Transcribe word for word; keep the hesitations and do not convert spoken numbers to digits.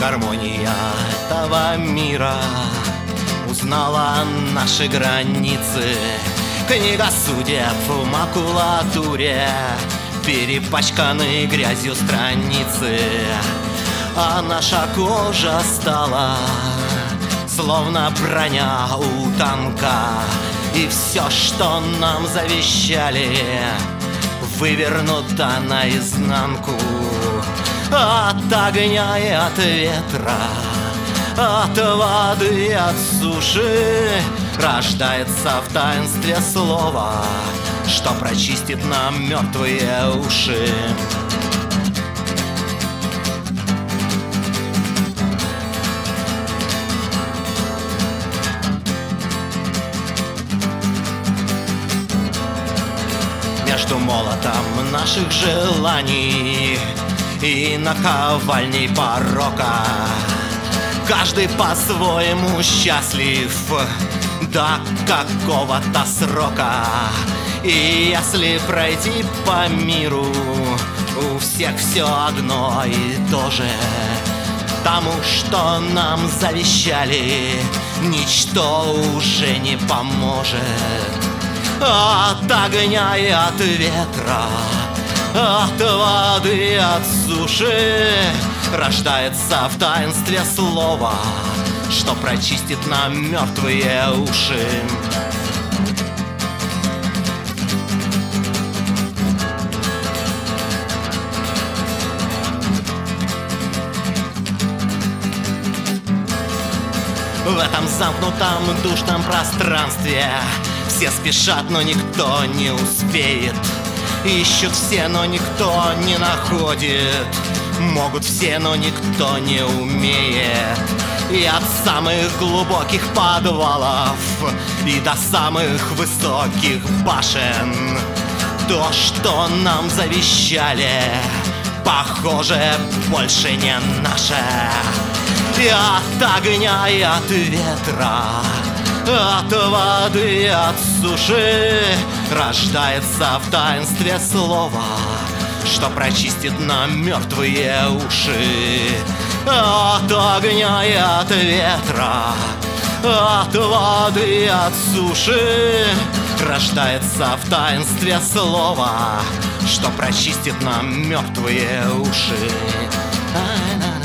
Гармония этого мира узнала наши границы. Книга судеб в макулатуре, перепачканы грязью страницы, а наша кожа стала словно броня у танка. И все, что нам завещали, вывернуто наизнанку. От огня и от ветра, от воды и от суши рождается в таинстве слово, что прочистит нам мертвые уши. Между молотом наших желаний и наковальней порока каждый по-своему счастлив до какого-то срока. И если пройти по миру, у всех все одно и то же. Тому, что нам завещали, ничто уже не поможет. От огня и от ветра, от воды и от суши рождается в таинстве слово, что прочистит нам мертвые уши. В этом замкнутом душном пространстве все спешат, но никто не успеет. Ищут все, но никто не находит. Могут все, но никто не умеет. И от самых глубоких подвалов и до самых высоких башен то, что нам завещали, похоже, больше не наше. И от огня, и от ветра, от воды и от суши рождается в таинстве слово, что прочистит нам мертвые уши. От огня и от ветра, от воды и от суши рождается в таинстве слово, что прочистит нам мертвые уши.